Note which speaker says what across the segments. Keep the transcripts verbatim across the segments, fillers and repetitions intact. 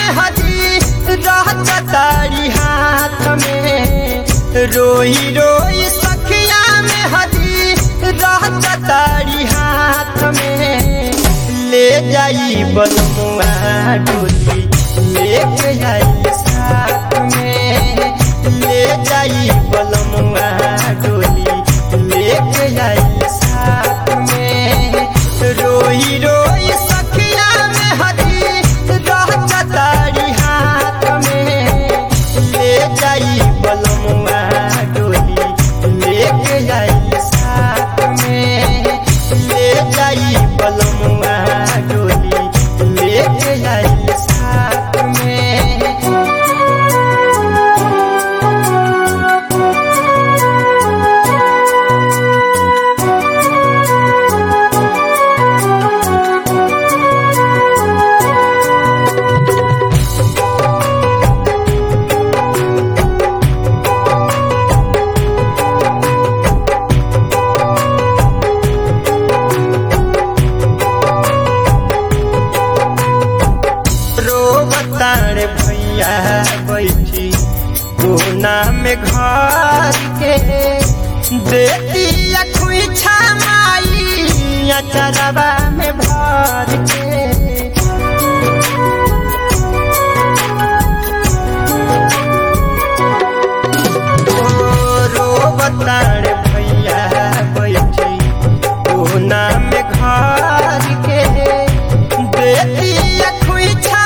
Speaker 1: में हदी रहता तारी हाथ में, रोई रोई सखिया में हदी रहता तारी हाथ में। ले जाई बलमुआ डोली लेके जाई साथ में, ले जाई बलमुआ डोली लेके जाई साथ में। रोई रोई सखिया में हदी रहता तारी हाथ में, ले जाई बलमुआ डोली लेके जाई साथ में, ले जाई बलमुआ डोली लेके जाई साथ में। रोबतारे भैया बैठी कोना में घर के, देती अखुइछा माई अचरवा में भर के। ओ रोबतारे भैया बैठी कोना में घर के, देती अखुइछा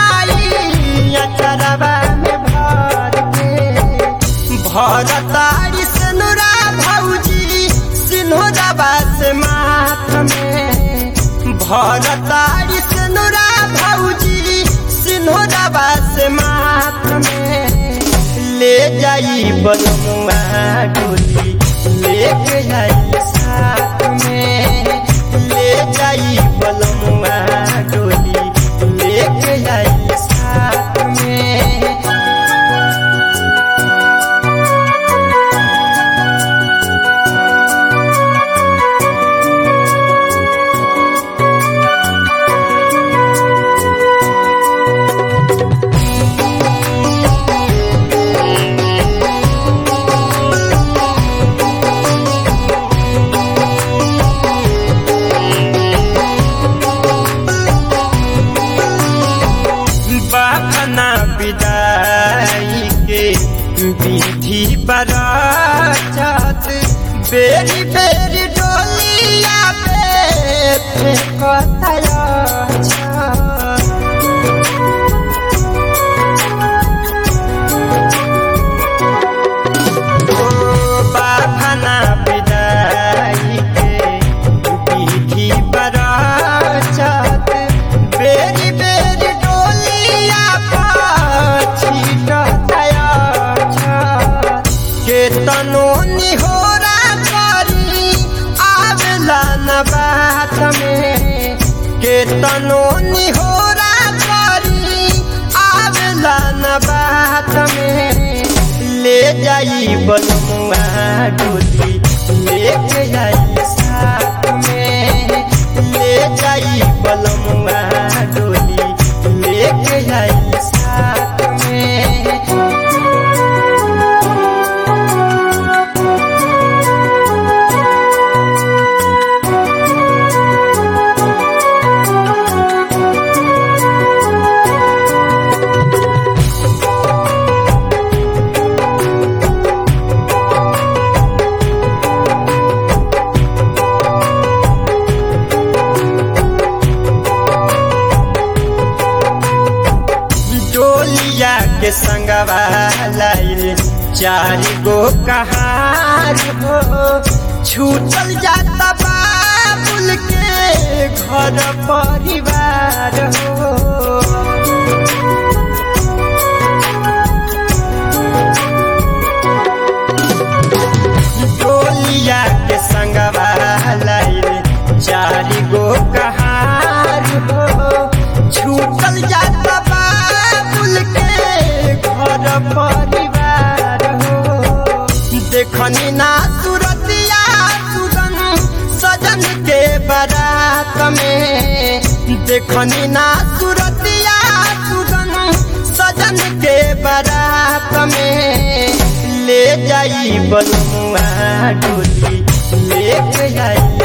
Speaker 1: चरवा में भर के। भरतारी सिनुरा भौजी सिनुरवा से माथ में, भरतारी सिनुरा भौजी सिनुरवा से माथ में। ले जाई बलमुआ डोली लेके जाई साथ में, ले जाई बलमुआ डोली लेके जाई साथ में। बाखना विदाई के विधि बरात, बेरी बेरी डोलिया पे फेंकता ओ बाखना विदाई के विधि बरात, बेरी बेरी केतनो निहोरा करी आवेला न बात में, केतनो निहोरा करी आवेला न बात में। ले जाई बलमुआ डोली लेके जाई साथ में, ले जाई बलमुआ डोली लेके जाई साथ में। डोलिया के संगवा लाइल चारि गो कहार हो, छूटल जाता बाबुल के घर परिवार हो। डोलिया के संगवा लाइल चारि गो कहार हो, छूटल जाता बाबुल के घर परिवार हो। देखनी ना सूरतिया सुगन सजन के बारात में, देखनी ना सूरतिया सुगन कंचन के बारात में ले जाई बलुआ डोली लेके आई